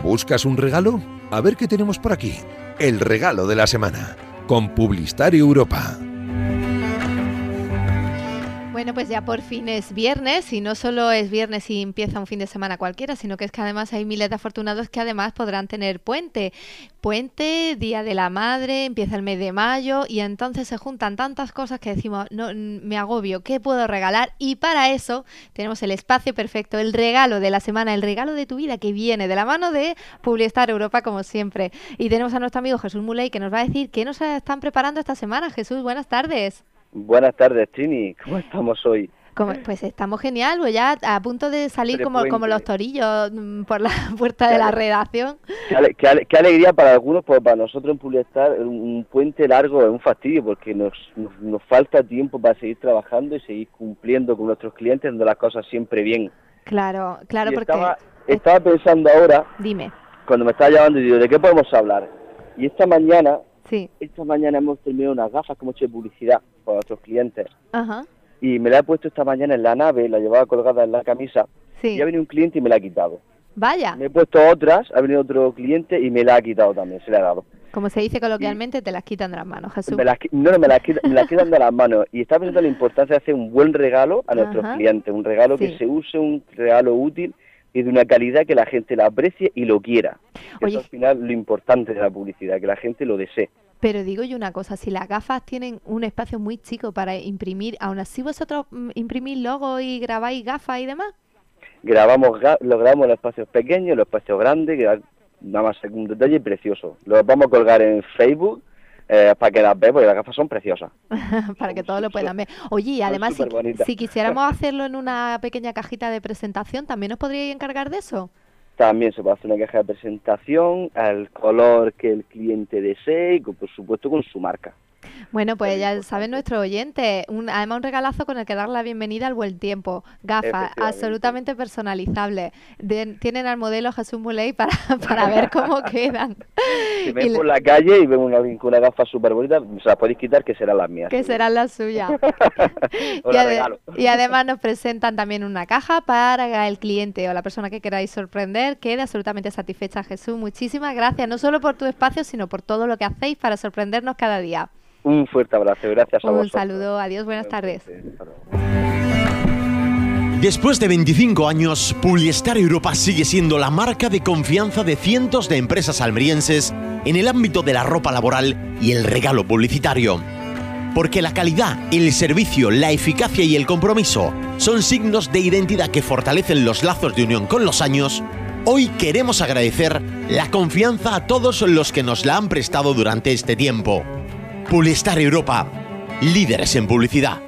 ¿Buscas un regalo? A ver qué tenemos por aquí. El regalo de la semana, con Publistar Europa. Bueno, pues ya por fin es viernes, y no solo es viernes y empieza un fin de semana cualquiera, sino que es que además hay miles de afortunados que además podrán tener puente. Puente, Día de la Madre, empieza el mes de mayo y entonces se juntan tantas cosas que decimos, no, me agobio, ¿qué puedo regalar? Y para eso tenemos el espacio perfecto, el regalo de la semana, el regalo de tu vida, que viene de la mano de Publistar Europa, como siempre. Y tenemos a nuestro amigo Jesús Muley, que nos va a decir qué nos están preparando esta semana. Jesús, buenas tardes. Buenas tardes, Trini. ¿Cómo estamos hoy? Pues estamos genial, pues ya a punto de salir como los torillos por la puerta de la redacción. Qué alegría para algunos, pues para nosotros en Publistar un puente largo es un fastidio, porque nos falta tiempo para seguir trabajando y seguir cumpliendo con nuestros clientes, dando las cosas siempre bien. Claro, porque... Estaba pensando ahora, dime, cuando me estaba llamando, y digo, ¿de qué podemos hablar? Y esta mañana hemos terminado unas gafas que hemos hecho de publicidad para nuestros clientes. Ajá. Y me la he puesto esta mañana en la nave, la llevaba colgada en la camisa, sí. Y ha venido un cliente y me la ha quitado. Vaya. Me he puesto otras, ha venido otro cliente y me la ha quitado también, se la ha dado. Como se dice coloquialmente, te las quitan de las manos, Jesús. Me las quitan de las manos. Y está pensando la importancia de hacer un buen regalo a nuestros clientes, un regalo que se use, un regalo útil y de una calidad que la gente la aprecie y lo quiera. Eso es al final lo importante de la publicidad, que la gente lo desee. Pero digo yo una cosa, si las gafas tienen un espacio muy chico para imprimir, ¿aún así vosotros imprimís logos y grabáis gafas y demás? Lo grabamos en espacios pequeños, en los espacios grandes, que nada más es un detalle precioso. Los vamos a colgar en Facebook para que las vean, porque las gafas son preciosas. Para que todos lo puedan ver. Oye, y además, si quisiéramos hacerlo en una pequeña cajita de presentación, ¿también os podríais encargar de eso? También se puede hacer una caja de presentación al color que el cliente desee y, por supuesto, con su marca. Bueno, pues ya saben nuestros oyentes, además un regalazo con el que dar la bienvenida al buen tiempo. Gafas absolutamente personalizables. Tienen al modelo Jesús Muley para ver cómo quedan. Si ven por la calle y ven con una gafa súper bonita, se las podéis quitar, que serán las mías. Que serán las suyas. Y además nos presentan también una caja para el cliente o la persona que queráis sorprender. Quede absolutamente satisfecha, Jesús. Muchísimas gracias, no solo por tu espacio, sino por todo lo que hacéis para sorprendernos cada día. Un fuerte abrazo, gracias a vosotros. Un saludo, adiós, buenas tardes. Después de 25 años, Publistar Europa sigue siendo la marca de confianza de cientos de empresas almerienses en el ámbito de la ropa laboral y el regalo publicitario. Porque la calidad, el servicio, la eficacia y el compromiso son signos de identidad que fortalecen los lazos de unión con los años. Hoy queremos agradecer la confianza a todos los que nos la han prestado durante este tiempo. Publistar Europa, líderes en publicidad.